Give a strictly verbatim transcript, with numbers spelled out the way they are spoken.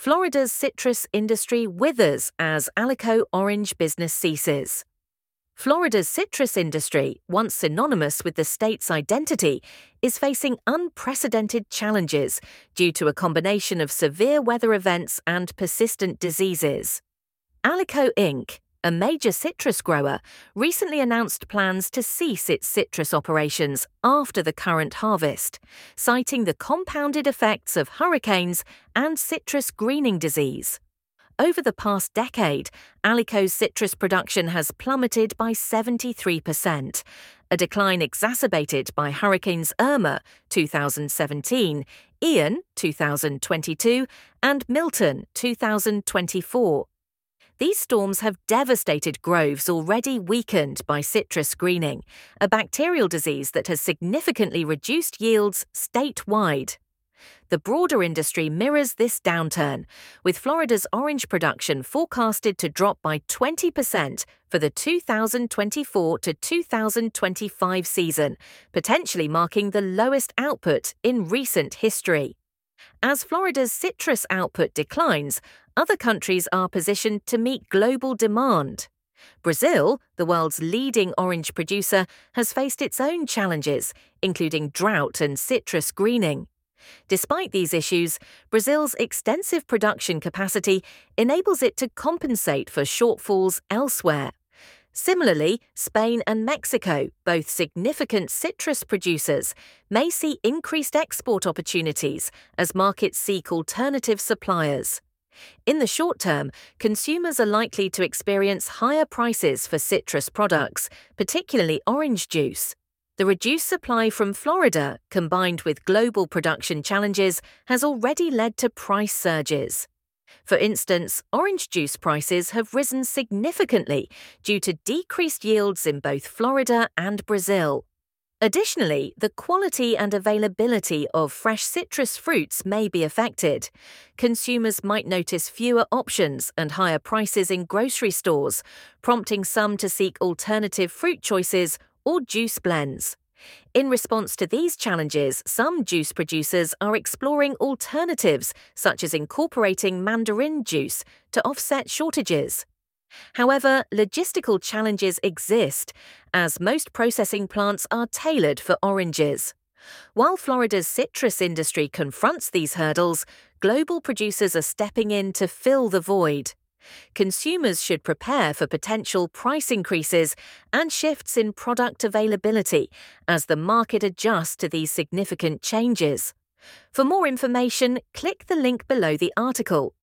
Florida's citrus industry withers as Alico orange business ceases. Florida's citrus industry, once synonymous with the state's identity, is facing unprecedented challenges due to a combination of severe weather events and persistent diseases. Alico Incorporated, a major citrus grower, recently announced plans to cease its citrus operations after the current harvest, citing the compounded effects of hurricanes and citrus greening disease. Over the past decade, Alico's citrus production has plummeted by seventy-three percent, a decline exacerbated by Hurricanes Irma two thousand seventeen, Ian two thousand twenty-two, and Milton two thousand twenty-four. These storms have devastated groves already weakened by citrus greening, a bacterial disease that has significantly reduced yields statewide. The broader industry mirrors this downturn, with Florida's orange production forecasted to drop by twenty percent for the two thousand twenty-four to two thousand twenty-five season, potentially marking the lowest output in recent history. As Florida's citrus output declines, other countries are positioned to meet global demand. Brazil, the world's leading orange producer, has faced its own challenges, including drought and citrus greening. Despite these issues, Brazil's extensive production capacity enables it to compensate for shortfalls elsewhere. Similarly, Spain and Mexico, both significant citrus producers, may see increased export opportunities as markets seek alternative suppliers. In the short term, consumers are likely to experience higher prices for citrus products, particularly orange juice. The reduced supply from Florida, combined with global production challenges, has already led to price surges. For instance, orange juice prices have risen significantly due to decreased yields in both Florida and Brazil. Additionally, the quality and availability of fresh citrus fruits may be affected. Consumers might notice fewer options and higher prices in grocery stores, prompting some to seek alternative fruit choices or juice blends. In response to these challenges, some juice producers are exploring alternatives, such as incorporating mandarin juice, to offset shortages. However, logistical challenges exist, as most processing plants are tailored for oranges. While Florida's citrus industry confronts these hurdles, global producers are stepping in to fill the void. Consumers should prepare for potential price increases and shifts in product availability as the market adjusts to these significant changes. For more information, click the link below the article.